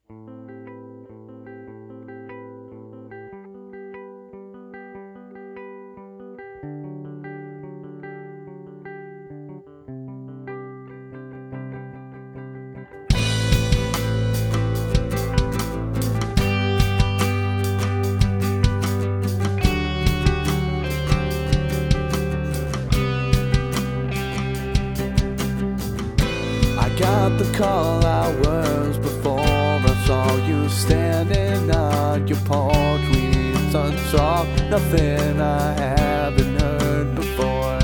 Got the call hours before I saw you standing on your porch. We need some talk, nothing I haven't heard before.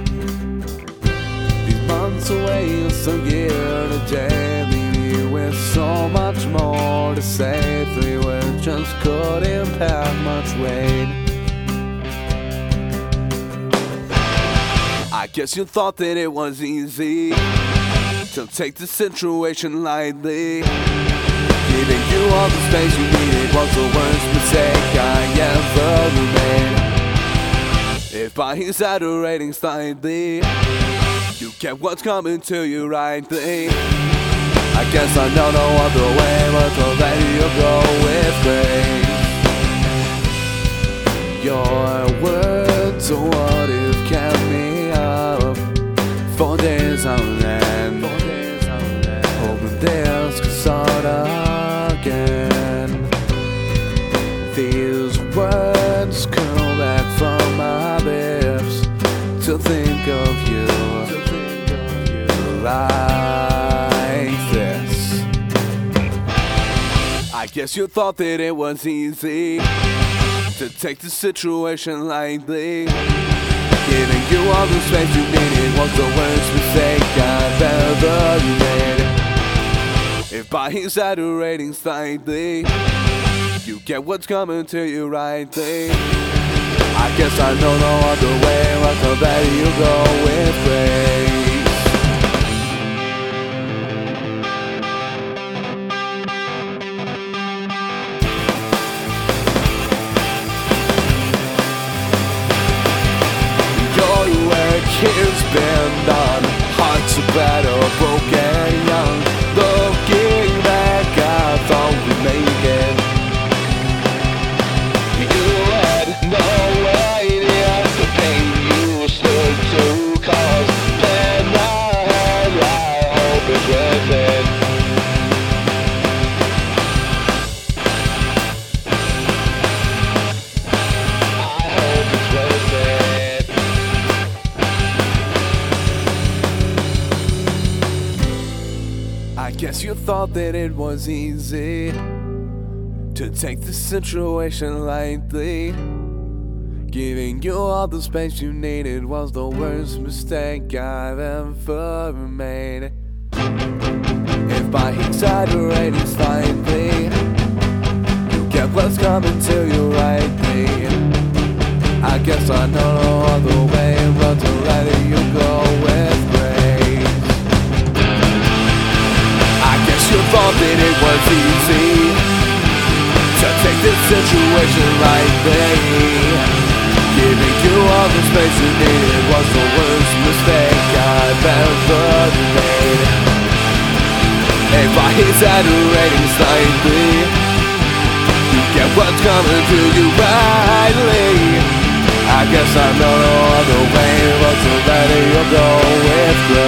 These months away, it's a year today, leave you with so much more to say. 3 words just couldn't pack much weight. I guess you thought that it was easy to take the situation lightly. Giving you all the space you needed was the worst mistake I ever made. If by exaggerating slightly, you get what's coming to you rightly. I guess I know no other way but to let you go with grace. Your words are what have kept me up for days on end, hoping this could start again. These words curl back from my lips to think of you like this. I guess you thought that it was easy to take the situation lightly. Giving you all the space you needed was the worst mistake I've ever made. If by exaggerating slightly, you get what's coming to you rightly. I guess I know no other way but to let you go with grace. It's been done, hearts are better, broken young. Looking back, I thought we'd make it. You had no idea the pain you stood to cause. Plan I had, I hope it's worth it. I hope it's worth it. I guess you thought that it was easy to take the situation lightly. Giving you all the space you needed was the worst mistake I've ever made. If by exaggerating slightly, you get what's coming to you rightly. I guess I know no other way but to let you go with grace. You thought that it was easy to take this situation lightly. Giving you all the space you needed was the worst mistake I've ever made. And by exaggerating slightly, you get what's coming to you rightly. I guess I know no other way but to let you go with grace.